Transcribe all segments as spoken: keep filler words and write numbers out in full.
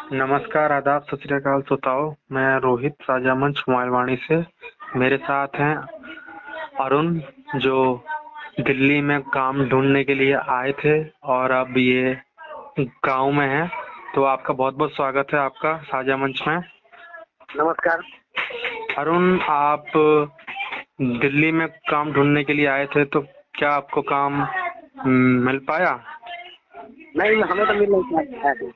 नमस्कार, आदाब, सत श्री अकाल श्रोताओं। मैं रोहित साझा मंच मोबाइलवाणी से। मेरे साथ हैं अरुण, जो दिल्ली में काम ढूंढने के लिए आए थे और अब ये गांव में हैं। तो आपका बहुत बहुत स्वागत है आपका साझा मंच में। नमस्कार अरुण, आप दिल्ली में काम ढूंढने के लिए आए थे, तो क्या आपको काम मिल पाया? नहीं, हमें तो मिल नहीं पाया है।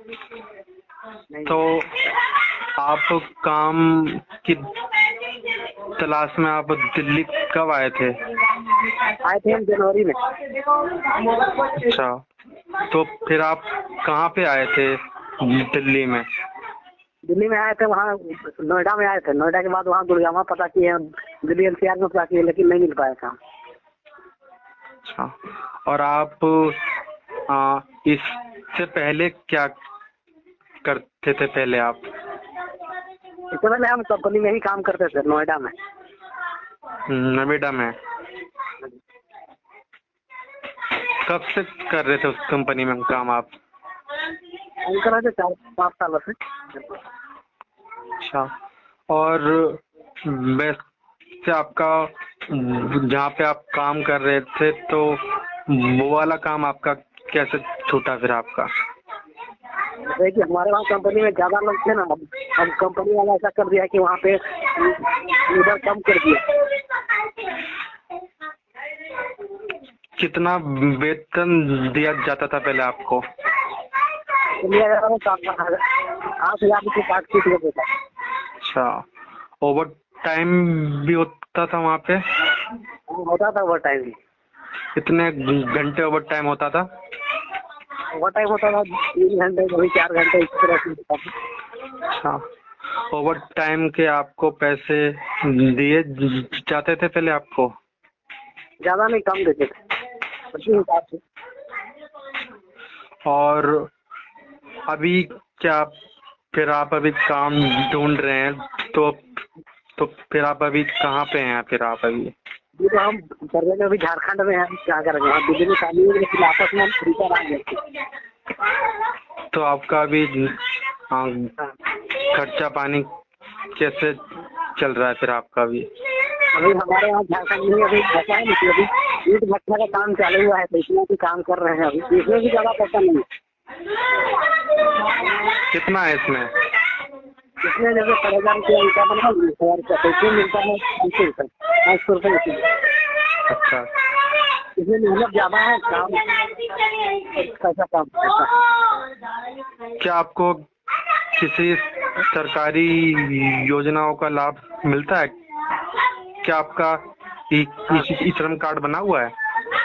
तो आप काम की तलाश में आप दिल्ली कब आए थे? आए थे हम जनवरी में। अच्छा, तो फिर आप कहाँ पे आए थे दिल्ली में? दिल्ली में आए थे, वहाँ नोएडा में आए थे। नोएडा के बाद वहाँ गुड़गांव पता किए, दिल्ली एनसीआर में पता किए, लेकिन नहीं मिल पाया काम। अच्छा, और आप आ, इससे पहले क्या करते थे? पहले आप इससे पहले हम कंपनी में ही काम करते थे, नोएडा में। नोएडा में कब से कर रहे थे उस कंपनी में काम आप? हम कर रहे थे चार पाँच सालों से। अच्छा, और वैसे आपका जहाँ पे आप काम कर रहे थे, तो वो वाला काम आपका कैसे छूटा फिर आपका? जैसे कि हमारे वहाँ कंपनी में ज्यादा लोग थे ना, अब अब कंपनी वाला ऐसा कर दिया कि वहाँ पे लीडर कम कर दिया। कितना वेतन दिया जाता था पहले आपको? लिया जा रहा था आठ हजार रुपये काट पीट लेते था। अच्छा, ओवर टाइम भी होता था वहाँ पे? होता था ओवर टाइम भी। कितने घंटे ओवर टाइम होता था? ओवर टाइम होता था तीन घंटे, कभी चार घंटे, इस तरह से होता था। अच्छा, ओवर टाइम के आपको पैसे दिए जाते थे पहले आपको? ज्यादा नहीं, कम देते थे उसी हिसाब से। और अभी क्या फिर आप अभी काम ढूंढ रहे हैं, तो तो फिर आप अभी कहाँ पे हैं? फिर आप अभी ये तो हम सर्वे में अभी झारखंड में हैं, क्या करेंगे? हम दिल्ली में शादी हुई, लेकिन आपस में हम फ्रीकर आ गए थे। तो आपका अभी हाँ, खर्चा पानी कैसे चल रहा है फिर आपका अभी? अभी हमारे यहाँ झारखंड में अभी ऐसा है ना कि अभी ईट भट्टा का काम चालू हुआ है, तो इसमें भी काम कर रहे हैं। अभी इसमें भी ज्यादा पैसा नहीं है। कितना है इसमें? इसमें जैसे छह हजार रुपया ईटा बना, बीस हजार रुपया पैसे मिलता है, पाँच सौ रुपये पाँच सौ रुपये इसी। अच्छा, इसमें मेहनत ज्यादा है, काम कैसा काम करता है। क्या आपको किसी सरकारी योजनाओं का लाभ मिलता है? क्या आपका ई, ई, ई श्रम कार्ड बना हुआ है?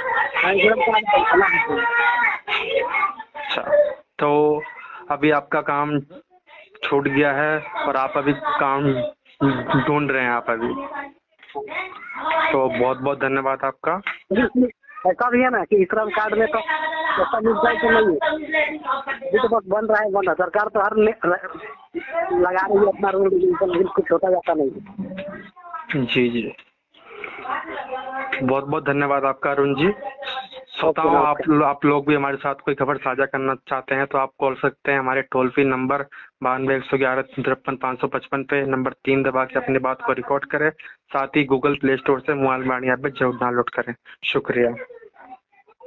अच्छा, तो अभी आपका काम छूट गया है और आप अभी काम ढूंढ रहे हैं आप अभी। तो बहुत बहुत धन्यवाद आपका। ऐसा भी है ना कि श्रम कार्ड में तो पैसा मिलता है तो नहीं है, ये तो बस बन रहा है बन रहा। सरकार तो हर लगा रही है अपना रूल, लेकिन कुछ होता जाता नहीं। जी जी, बहुत बहुत धन्यवाद आपका अरुण जी। श्रोताओं, आप आप लोग भी हमारे साथ कोई खबर साझा करना चाहते हैं तो आप कॉल सकते हैं हमारे टोल फ्री नंबर बानवे एक सौ ग्यारह तिरपन पाँच सौ पचपन पे। नंबर तीन दबा के अपनी बात को रिकॉर्ड करें। साथ ही गूगल प्ले स्टोर से मोबाइलवाणी ऐप में जरूर डाउनलोड करें। शुक्रिया।